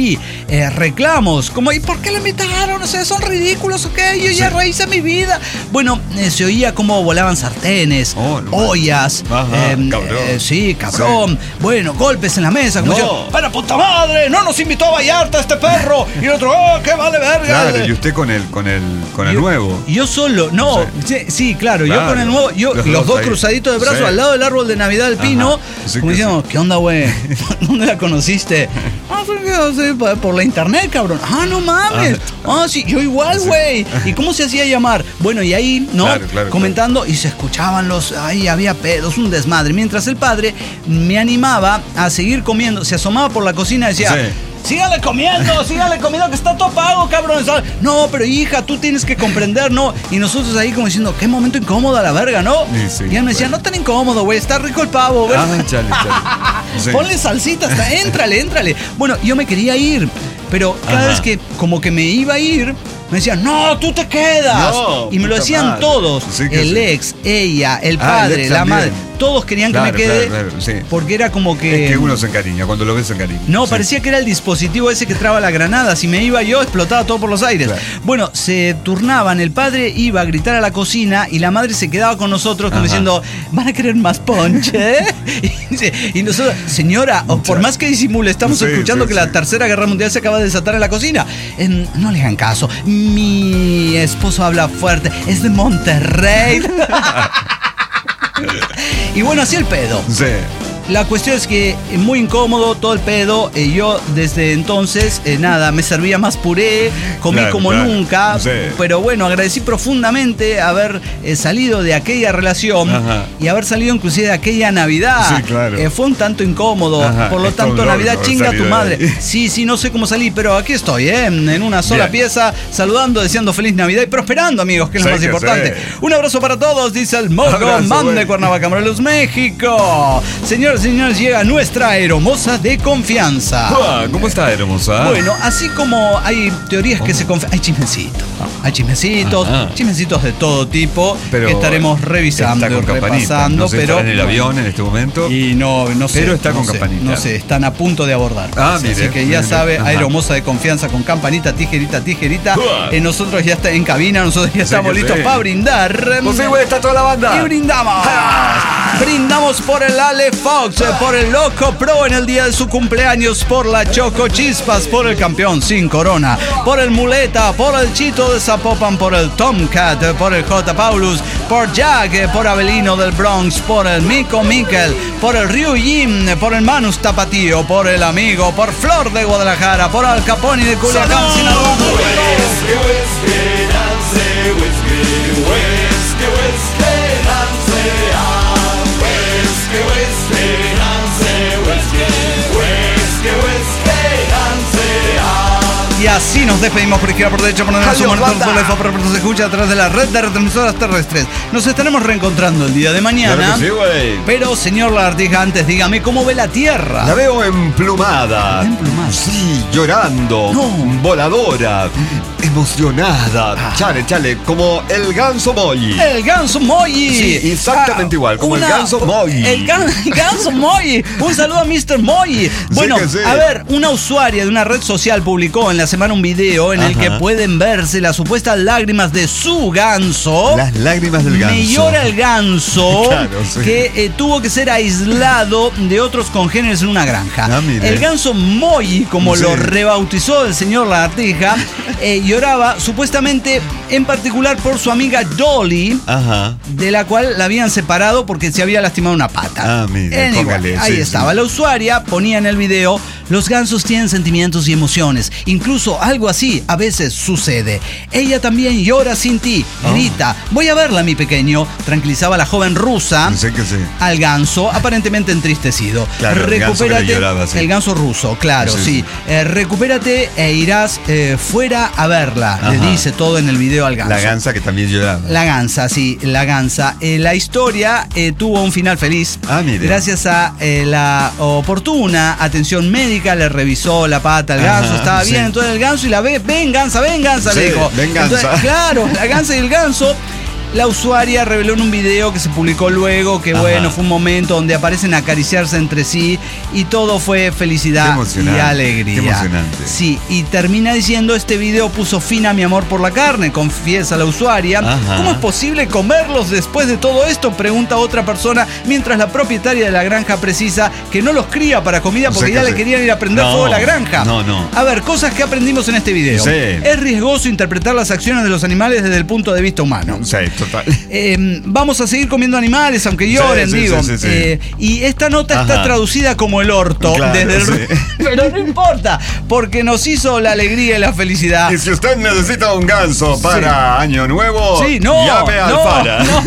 eh, reclamos, como ¿y por qué la invitaron? O sea, son ridículos, ¿ok? Yo ya Sí. rehice mi vida. Bueno, eh, se oía como volaban sartenes, Oh, no ollas, Ajá, eh, cabrón. eh, sí, cabrón. Bueno, golpes en la mesa, como No. diciendo, ¡para puta madre! ¡No nos invitó a Vallarta este perro! Y el otro, ¡oh, qué vale verga! Claro, y usted con el, con el, con el yo, nuevo. Yo solo, no, sí, sí, claro, yo Claro, con el nuevo, yo los los, dos dos ahí. cruzaditos de brazos Sí. al lado del árbol de Navidad del Pino, Ajá, sí como que diciendo, ¿qué onda, güey? ¿Dónde la conociste? Ah, pues, yo sé, por por la internet, cabrón. Ah, no mames. Ah, sí, yo igual, güey. ¿Y cómo se hacía llamar? Bueno, y ahí, ¿no? Claro, claro, Comentando y se escuchaban los, ahí había pedos, un desmadre. Mientras el padre me animaba a seguir comiendo, se asomaba por la cocina y decía, Sí. sígale comiendo, sígale comiendo, que está todo pago, cabrón. No, pero hija, tú tienes que comprender, ¿no? Y nosotros ahí como diciendo, qué momento incómodo a la verga, ¿no? Sí, sí, y él me decía, bueno. no tan incómodo, güey, está rico el pavo, güey. Ah, chale, chale. Sí. Ponle salsita, hasta, éntrale, éntrale. Bueno, yo me quería ir, pero cada Ajá. vez que como que me iba a ir, me decían, no, tú te quedas. No, y me lo puta decían madre. todos, Sí que el sí. ex, ella, el Ah, el padre, ex la también. madre, todos querían Claro, que me quede, claro, claro, sí. porque era como que... Es que uno se encariña, cuando lo ves se encariña. No, Sí. parecía que era el dispositivo ese que traba la granada. Si me iba yo, explotaba todo por los aires. Claro. Bueno, se turnaban. El padre iba a gritar a la cocina y la madre se quedaba con nosotros como Ajá. diciendo, ¿van a querer más ponche? y, dice- y nosotros, señora, o por más que disimule, estamos Sí, escuchando sí, que sí. la Tercera Guerra Mundial se acaba de desatar en la cocina. Em, no le hagan caso. Mi esposo habla fuerte. Es de Monterrey. Y bueno, así el pedo. Sí. La cuestión es que eh, muy incómodo todo el pedo. eh, yo desde entonces, eh, nada, me servía más puré, comí Claro, como claro. nunca. Sí. Pero bueno, agradecí profundamente haber eh, salido de aquella relación Ajá. y haber salido inclusive de aquella Navidad. Sí, claro. Eh, fue un tanto incómodo. Ajá, Por lo es todo tanto, un Navidad logro chinga a salir tu de madre. ahí. Sí, sí, no sé cómo salí, pero aquí estoy, ¿eh? En una sola Bien. pieza, saludando, deseando feliz Navidad y prosperando, amigos, que es lo Sí más que importante. sí. Un abrazo para todos, dice el Mogo Abrazo, Man de güey. Cuernavaca, Morelos, México. Señores y señores, llega nuestra aeromoza de confianza. Ah, ¿Cómo está, hermosa? Bueno, así como hay teorías que se confían, hay chismecitos, hay chismecitos, Ajá. chismecitos de todo tipo Pero que estaremos revisando está y con campanita. repasando, No sé, pero estará en el avión en este momento. y no, no sé. Pero está no con sé, campanita. No sé, están a punto de abordar. Ah, Así mire, que ya mire. sabe, Ajá. aeromoza de confianza con campanita, tijerita, tijerita. Uah. Eh, nosotros ya está en cabina, nosotros ya Sí estamos que listos sí. para brindar. Pues sí, güey, está toda la banda. Y brindamos. Brindamos por el Ale Fox, eh, por el Loco Pro en el día de su cumpleaños, por la Choco Chispas, por el campeón sin corona, por el Muleta, por el Chito de Zapopan, por el Tomcat, eh, por el J. Paulus, por Jack, eh, por Abelino del Bronx, por el Mico Miquel, por el Ryu Jim, eh, por el Manus Tapatío, por el Amigo, por Flor de Guadalajara, por Al Capone de Culiacán, Sinaloa. Y así nos despedimos por izquierda, por derecha, por donde nos Adiós, suman todos banda. los por se escucha a través de la red de retransmisoras terrestres. Nos estaremos reencontrando el día de mañana. Claro que sí, güey. Pero, señor Lagartija, antes dígame cómo ve la Tierra. La veo emplumada. Emplumada. Sí, llorando. No. Voladora. Emocionada. Ah. Chale, chale. Como el ganso Moyi. El ganso Moyi. Sí, exactamente igual, como el ganso Moyi. El gan- ganso Moyi. Un saludo a mister Moyi. Bueno, que sí. a ver, una usuaria de una red social publicó en la semana un video en el Ajá. que pueden verse las supuestas lágrimas de su ganso. Las lágrimas del ganso. Me llora el ganso Claro, sí. que eh, tuvo que ser aislado de otros congéneres en una granja. Ah, mire. El ganso Moyi, como Sí. lo rebautizó el señor Lagartija, eh, lloraba supuestamente en particular por su amiga Dolly, Ajá. de la cual la habían separado porque se había lastimado una pata. Ah, mire, Anyway, póngale, ahí sí, estaba. sí. La usuaria ponía en el video: los gansos tienen sentimientos y emociones. Incluso algo así a veces sucede. Ella también llora sin ti, Ah. grita. Voy a verla, mi pequeño. Tranquilizaba la joven rusa Sé que sí. al ganso, aparentemente entristecido. Claro, el ganso que le recupérate. lloraba, sí. El ganso ruso, claro, Sí, sí. sí. Eh, recupérate e irás eh, fuera a verla. Le Ajá. dice todo en el video al ganso. La gansa que también lloraba. La gansa, sí, la gansa. Eh, la historia eh, tuvo un final feliz. Ah, mire. Gracias a eh, la oportuna atención médica, le revisó la pata al ganso, Ajá, estaba bien. sí. Entonces el ganso y la ve, ven gansa, ven gansa, Sí, le dijo. ven, gansa. Entonces, claro, la gansa y el ganso La usuaria reveló en un video que se publicó luego que, Ajá. bueno, fue un momento donde aparecen a acariciarse entre sí y todo fue felicidad Qué y emocionante, alegría. qué emocionante. Sí, y termina diciendo: este video puso fin a mi amor por la carne, confiesa la usuaria. Ajá. ¿Cómo es posible comerlos después de todo esto?, pregunta otra persona, mientras la propietaria de la granja precisa que no los cría para comida O sea porque que ya le se- querían ir a prender No, fuego a la granja. no, no. A ver, cosas que aprendimos en este video. Sí. Es riesgoso interpretar las acciones de los animales desde el punto de vista humano. Sí, total. Eh, vamos a seguir comiendo animales aunque lloren, Sí, sí, digo. sí, sí, sí. Eh, y esta nota está Ajá. traducida como el orto. Claro, desde el... sí. Pero no importa, porque nos hizo la alegría y la felicidad. Y si usted necesita un ganso para Año Nuevo, Sí, no, llame al no, Fara. no.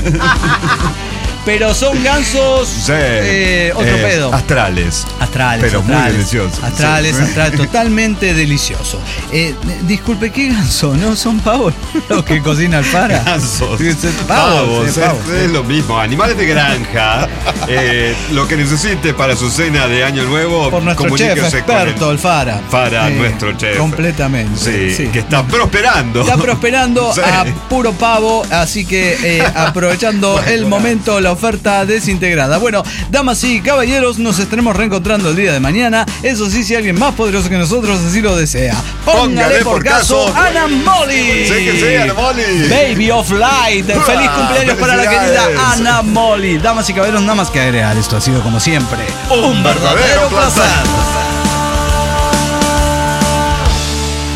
Pero son gansos Sí. eh, otro Eh, pedo. Astrales. Astrales, Pero muy astrales, deliciosos. Astrales, Sí. astrales, totalmente delicioso. Eh, disculpe, ¿qué ganso? ¿No son pavos los que cocina el Fara? Gansos. Sí, sí, Pavos, pavos, es, sí, pavos, es sí. lo mismo. Animales de granja. eh, lo que necesite para su cena de Año Nuevo, Por nuestro chef comuníquese con experto, el el Fara. Fara, Eh, nuestro chef. Completamente. Sí, sí. que está prosperando. Está prosperando Sí. a puro pavo, así que eh, aprovechando el momento, la oferta desintegrada. Bueno, damas y caballeros, nos estaremos reencontrando el día de mañana. Eso sí, si alguien más poderoso que nosotros así lo desea. Póngale por caso Ana Molly. Sí que sí, Ana Molly. Baby of Light. Feliz Ah, cumpleaños para la querida felicidades. Ana Molly. Damas y caballeros, nada más que agregar. Esto ha sido como siempre Un verdadero placer.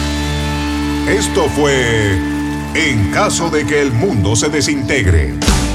Esto fue En caso de que el mundo se desintegre.